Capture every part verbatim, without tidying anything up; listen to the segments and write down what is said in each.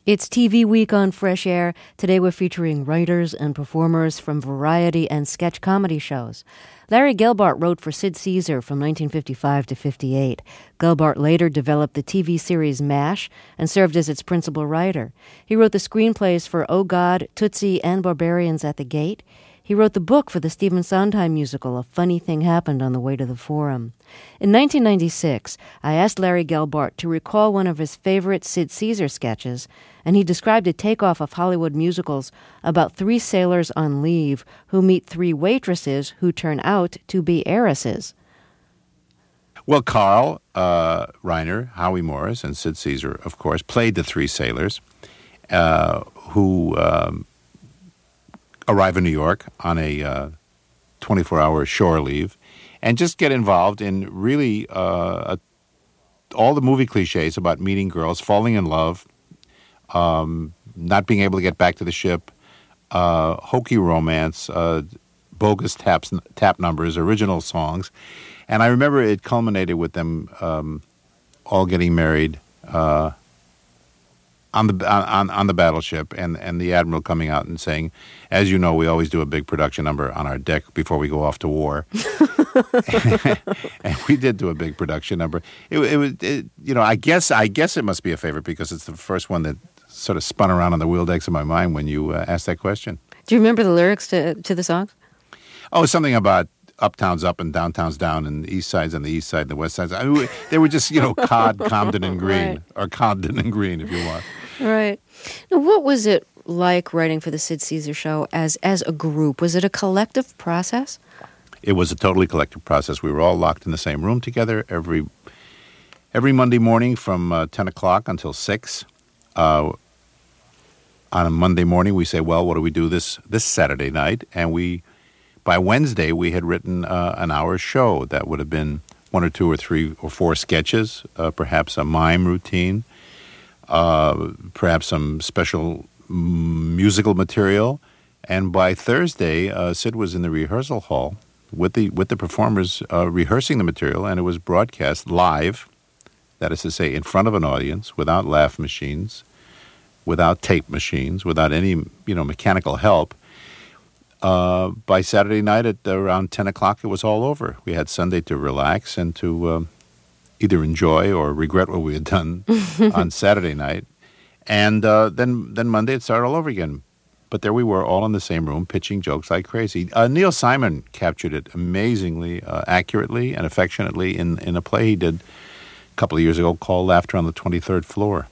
It's T V Week on Fresh Air. Today we're featuring writers and performers from variety and sketch comedy shows. Larry Gelbart wrote for Sid Caesar from nineteen fifty-five to fifty-eight. Gelbart later developed the T V series MASH and served as its principal writer. He wrote the screenplays for Oh God, Tootsie, and Barbarians at the Gate. He wrote the book for the Stephen Sondheim musical, A Funny Thing Happened on the Way to the Forum. In nineteen ninety-six, I asked Larry Gelbart to recall one of his favorite Sid Caesar sketches, and he described a takeoff of Hollywood musicals about three sailors on leave who meet three waitresses who turn out to be heiresses. Well, Carl uh, Reiner, Howie Morris, and Sid Caesar, of course, played the three sailors uh, who um, arrive in New York on a uh, twenty-four hour shore leave and just get involved in really uh, a, all the movie cliches about meeting girls, falling in love, um, not being able to get back to the ship, uh, hokey romance, uh, bogus taps, tap numbers, original songs. And I remember it culminated with them um, all getting married uh, on the on on the battleship, and, and the admiral coming out and saying, "As you know, we always do a big production number on our deck before we go off to war." And we did do a big production number. It, it was, it, you know, I guess I guess it must be a favorite because it's the first one that sort of spun around on the wheel decks of my mind when you uh, asked that question. Do you remember the lyrics to to the songs? Oh, something about uptown's up and downtown's down, and the east side's on the east side and the west side's. I mean, they were just, you know, Cod, Compton, and Green, Right. or Condon and Green, if you want. Right. Now, what was it like writing for the Sid Caesar show as as a group? Was it a collective process? It was a totally collective process. We were all locked in the same room together every every Monday morning from uh, ten o'clock until six. Uh, on a Monday morning, we say, well, what do we do this this Saturday night? And we, by Wednesday, we had written uh, an hour show that would have been one or two or three or four sketches, uh, perhaps a mime routine, uh, perhaps some special m- musical material. And by Thursday, uh, Sid was in the rehearsal hall with the with the performers uh, rehearsing the material, and it was broadcast live, that is to say, in front of an audience, without laugh machines, without tape machines, without any, you know, mechanical help. Uh, by Saturday night at around ten o'clock, it was all over. We had Sunday to relax and to uh, either enjoy or regret what we had done on Saturday night. And uh, then, then Monday it started all over again. But there we were, all in the same room, pitching jokes like crazy. Uh, Neil Simon captured it amazingly, uh, accurately, and affectionately in, in a play he did a couple of years ago called Laughter on the twenty-third Floor.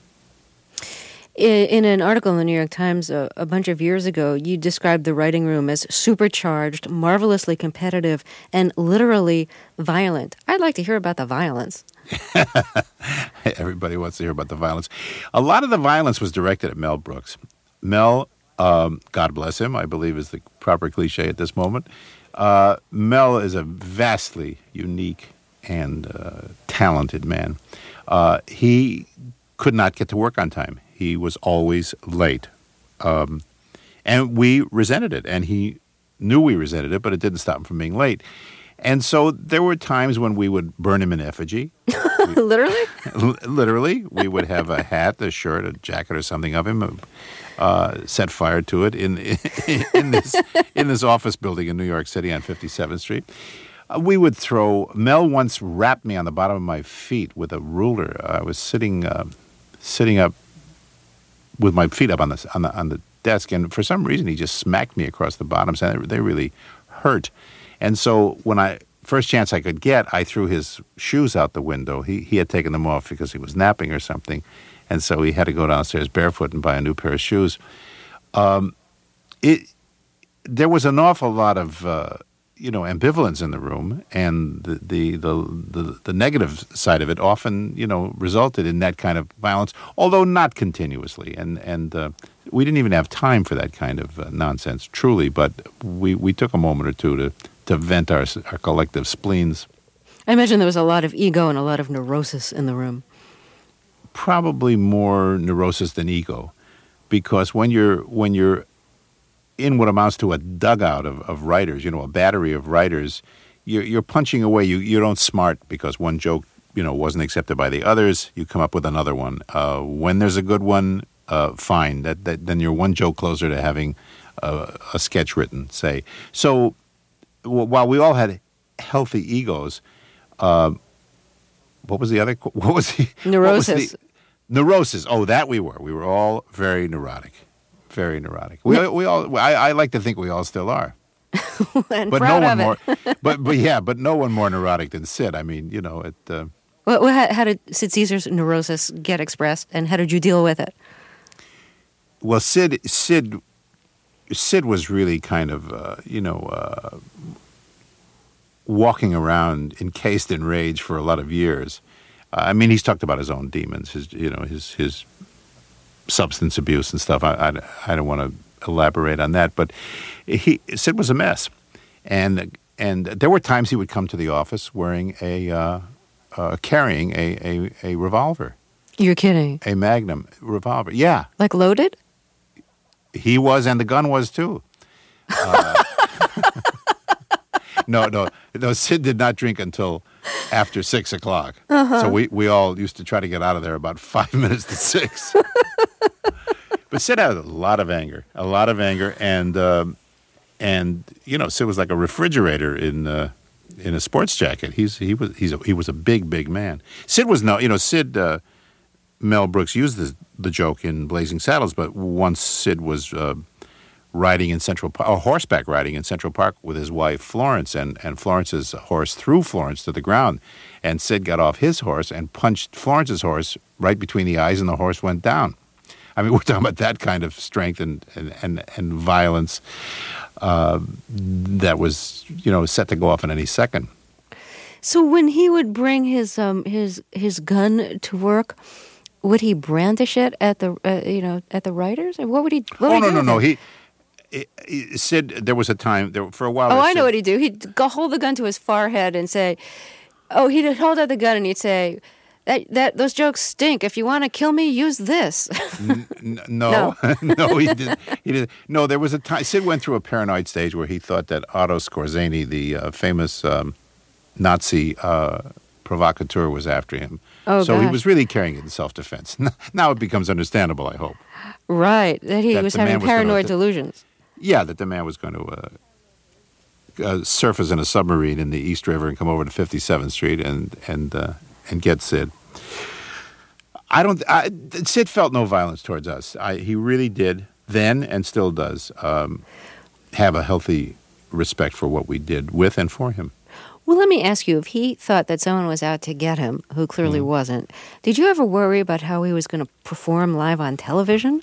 In an article in the New York Times a, a bunch of years ago, you described the writing room as supercharged, marvelously competitive, and literally violent. I'd like to hear about the violence. Everybody wants to hear about the violence. A lot of the violence was directed at Mel Brooks. Mel, um, God bless him, I believe is the proper cliche at this moment. Uh, Mel is a vastly unique and uh, talented man. Uh, he could not get to work on time. He was always late. Um, and we resented it. And he knew we resented it, but it didn't stop him from being late. And so there were times when we would burn him in effigy. Literally? L- literally. We would have a hat, a shirt, a jacket or something of him, uh, set fire to it in, in, in, this, in this office building in New York City on fifty-seventh Street. Uh, we would throw... Mel once wrapped me on the bottom of my feet with a ruler. I was sitting uh, sitting up with my feet up on the on the on the desk, and for some reason he just smacked me across the bottoms, and they really hurt. And so when I first chance I could get, I threw his shoes out the window. He he had taken them off because he was napping or something, and so he had to go downstairs barefoot and buy a new pair of shoes. Um, it there was an awful lot of uh, you know ambivalence in the room, and the the, the the the negative side of it often you know resulted in that kind of violence, although not continuously. And and uh, we didn't even have time for that kind of uh, nonsense, truly. But we, we took a moment or two to to vent our our collective spleens. I imagine there was a lot of ego and a lot of neurosis in the room. Probably more neurosis than ego, because when you're when you're in what amounts to a dugout of, of writers, you know, a battery of writers, you're, you're punching away. You you don't smart because one joke, you know, wasn't accepted by the others. You come up with another one. Uh, when there's a good one, uh, fine. That, that then you're one joke closer to having a, a sketch written. Say so. W- while we all had healthy egos, uh, what was the other? What was the Neurosis. What was the, neurosis. Oh, that we were. We were all very neurotic. Very neurotic. We we all. I, I like to think we all still are. and But proud no of one it. more. But but yeah. But no one more neurotic than Sid. I mean, you know it. Uh, Well, well, how, how did Sid Caesar's neurosis get expressed, and how did you deal with it? well, Sid Sid Sid was really kind of uh, you know uh, walking around encased in rage for a lot of years. Uh, I mean, he's talked about his own demons, his you know his his substance abuse and stuff. I I, I don't want to elaborate on that, but he Sid was a mess, and and there were times he would come to the office wearing a uh, uh, carrying a, a a revolver, You're kidding. a Magnum revolver. Yeah, Like loaded? he was, and the gun was too. Uh, no, no, no. Sid did not drink until after six o'clock. Uh-huh. So we, we all used to try to get out of there about five minutes to six. But Sid had a lot of anger, a lot of anger, and um, and you know, Sid was like a refrigerator in uh, in a sports jacket. He's he was he's a, he was a big big man. Sid was no, you know, Sid. Uh, Mel Brooks used the, the joke in Blazing Saddles, but once Sid was uh, riding in Central Park, or horseback riding in Central Park with his wife Florence, and, and Florence's horse threw Florence to the ground, and Sid got off his horse and punched Florence's horse right between the eyes, and the horse went down. I mean, we're talking about that kind of strength and and, and, and violence uh, that was, you know, set to go off in any second. So when he would bring his um his his gun to work, would he brandish it at the uh, you know at the writers? Or what would he? What would Oh he no do no with no! it? He, he, he Sid. There was a time there for a while. Oh, there, I know Sid- what he'd do. He'd go hold the gun to his forehead and say, "Oh," he'd hold out the gun and he'd say, "That that those jokes stink. If you want to kill me, use this." N- n- no, no, he didn't. He didn't. No, there was a time. Sid went through a paranoid stage where he thought that Otto Skorzeny, the uh, famous um, Nazi uh, provocateur, was after him. Oh, so he gosh. was really carrying it in self-defense. Now it becomes understandable, I hope. Right, that he That was the man having was gonna- paranoid that- delusions. Yeah, that the man was going to uh, uh, surface in a submarine in the East River and come over to fifty-seventh Street and and uh, and get Sid. I don't. I, Sid felt no violence towards us. I, he really did then, and still does, um, have a healthy respect for what we did with and for him. Well, let me ask you, if he thought that someone was out to get him, who clearly Mm-hmm. wasn't, did you ever worry about how he was going to perform live on television?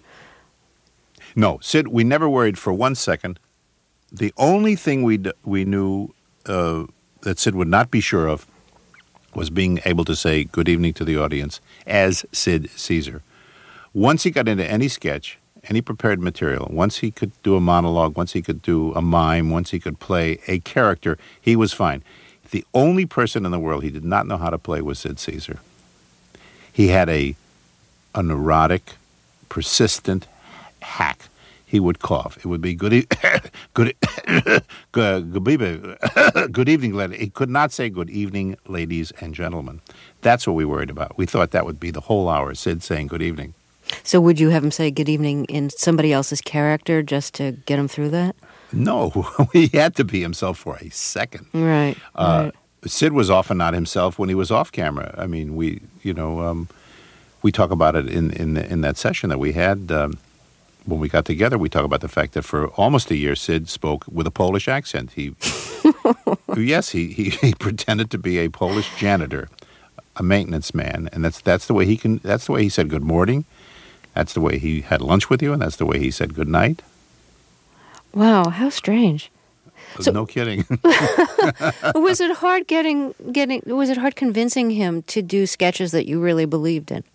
No, Sid, we never worried for one second. The only thing we d- we knew uh, that Sid would not be sure of was being able to say good evening to the audience as Sid Caesar. Once he got into any sketch, any prepared material, once he could do a monologue, once he could do a mime, once he could play a character, he was fine. The only person in the world he did not know how to play was Sid Caesar. He had a a neurotic, persistent hack. He would cough. It would be good, e- good, e- good, good, evening- good evening, ladies. He could not say good evening, ladies and gentlemen. That's what we worried about. We thought that would be the whole hour, Sid saying good evening. So would you have him say good evening in somebody else's character just to get him through that? No, he had to be himself for a second. Right, Uh, right. Sid was often not himself when he was off camera. I mean, we, you know, um, we talk about it in in in that session that we had um, when we got together. We talk about the fact that for almost a year, Sid spoke with a Polish accent. He, yes, he, he he pretended to be a Polish janitor, a maintenance man, and that's that's the way he can. That's the way he said good morning. That's the way he had lunch with you, and that's the way he said good night. Wow, how strange. So- no kidding. Was it hard getting getting? Was it hard convincing him to do sketches that you really believed in?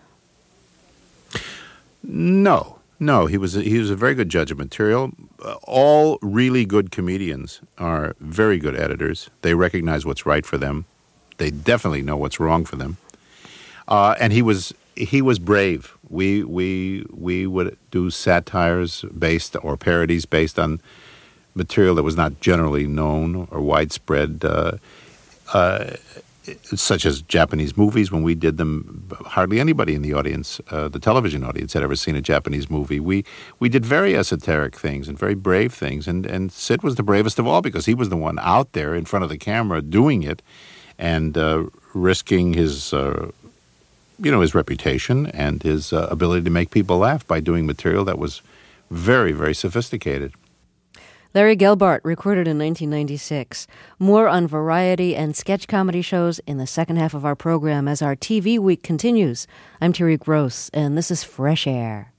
No, no. He was a, he was a very good judge of material. Uh, all really good comedians are very good editors. They recognize what's right for them. They definitely know what's wrong for them. Uh, and he was he was brave. We we we would do satires based or parodies based on material that was not generally known or widespread. Uh, uh, such as Japanese movies. When we did them, hardly anybody in the audience, uh, the television audience, had ever seen a Japanese movie. We we did very esoteric things and very brave things, and, and Sid was the bravest of all because he was the one out there in front of the camera doing it and uh, risking his, uh, you know, his reputation and his uh, ability to make people laugh by doing material that was very, very sophisticated. Larry Gelbart, recorded in nineteen ninety-six. More on variety and sketch comedy shows in the second half of our program as our T V week continues. I'm Terry Gross, and this is Fresh Air.